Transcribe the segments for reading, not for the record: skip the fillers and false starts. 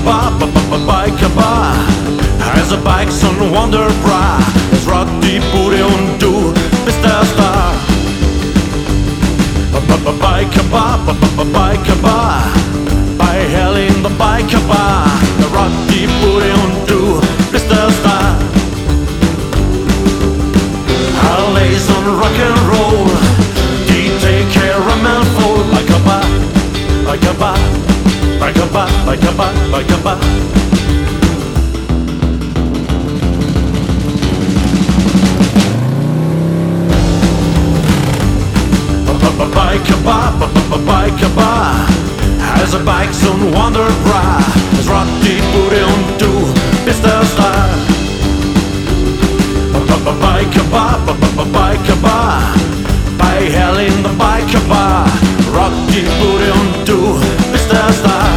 Biker-bar has a bikes on wonder bra. Es Roddy, Bude und du bist der Star. Biker-bar, bei Hell in the Biker-bar. Der Roddy, Bude und du bist der Star. Harleys und Rock'n'Roll, die take care of Melfold. Biker-bar, Biker-bar, Biker-bar, Biker-bar, Biker-bar. Biker-bar has a bikes und wonder bra. Es Roddy, Bude und du bist der Star. Biker-bar, bei Hell in the Biker-bar. Roddy, Bude und du bist der Star.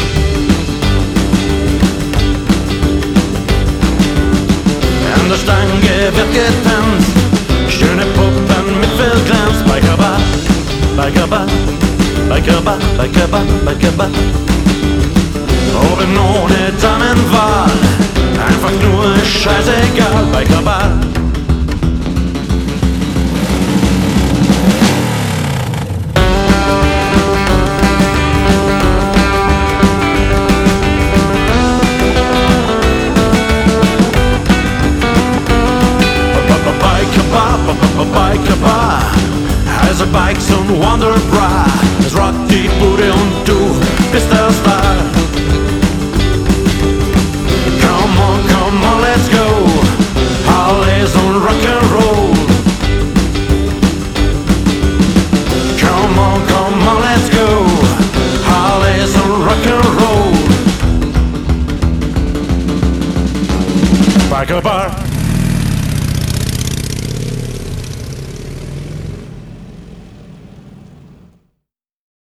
An der Stange wird getanzt, schöne Puppen mit viel Glanz. Biker-bar, Biker-bar, Biker-bar, Biker-bar, Biker-bar. Oben ohne Damenwahl, einfach nur scheißegal. Biker-bar. Biker-bar has a bikes und wonder bra. Es Roddy, Bude und du bist der Star. Come on, let's go. Harleys und Rock'n'Roll. Come on, let's go. Harleys und Rock'n'Roll. Biker-bar.